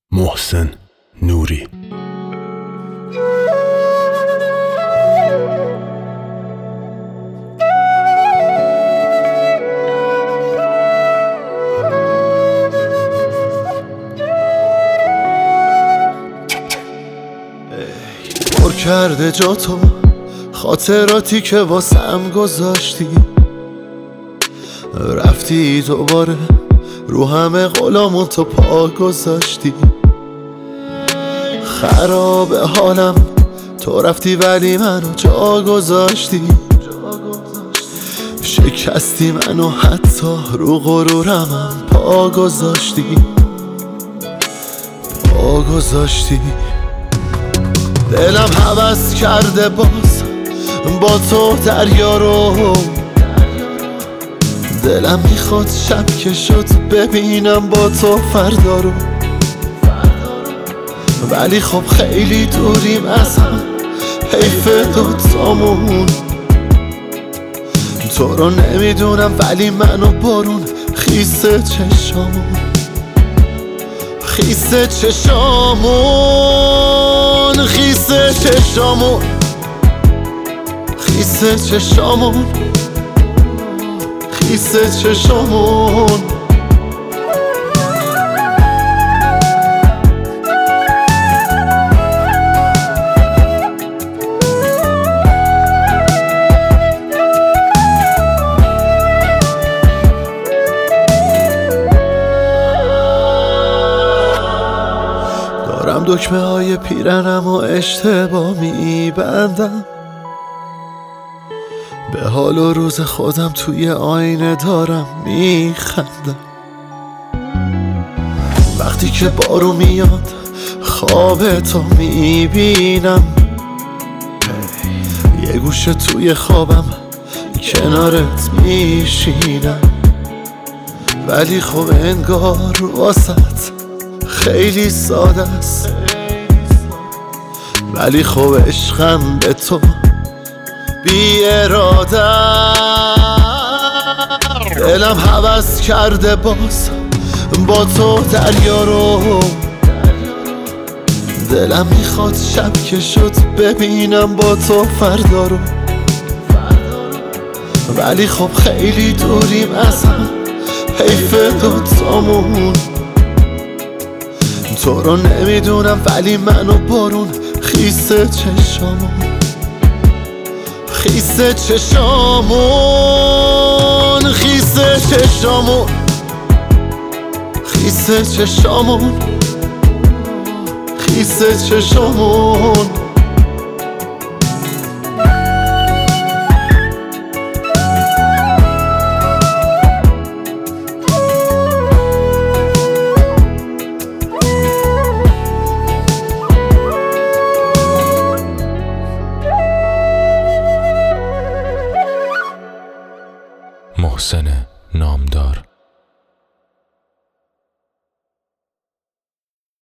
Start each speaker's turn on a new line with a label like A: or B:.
A: محسن نوری.
B: پر کرده جا تو خاطراتی که واسم گذاشتی، رفتی دوباره رو همه قولامون تو پا گذاشتی. خراب حالم تو رفتی ولی منو جا گذاشتی. شکستی منو حتی رو غرورمم پا گذاشتی. دلم هوس کرده باز با تو دریا رو، دلم میخواد شب که شد ببینم با تو فردا رو، ولی خب خیلی دوریم از هم، حیف دوتامون. تو رو نمیدونم ولی منو بارون خیسه چشامون، خیسه چشامون، خیسه چشامون، خیسه چشامون، خیسه چشامون. دارم دکمه های پیرنم و اشتباه میبندم، به حال و روز خودم توی آینه دارم میخندم. وقتی که بارون میاد خواب تو میبینم، یه گوشه توی خوابم کنارت میشینم، ولی خب انگار واسط خیلی ساده است، ولی خب عشقم به تو بی اراده. دلم هوس کرده باز با تو دریا رو، دلم میخواد شب که شد ببینم با تو فردا رو، ولی خب خیلی دوریم از هم، حیف دوتامون. تو رو نمیدونم ولی منو بارون خیسه چشامون، خیسه چشامون، خیسه چشامون، خیسه چشامون، خیسه چشامون.
A: محسن نامدار.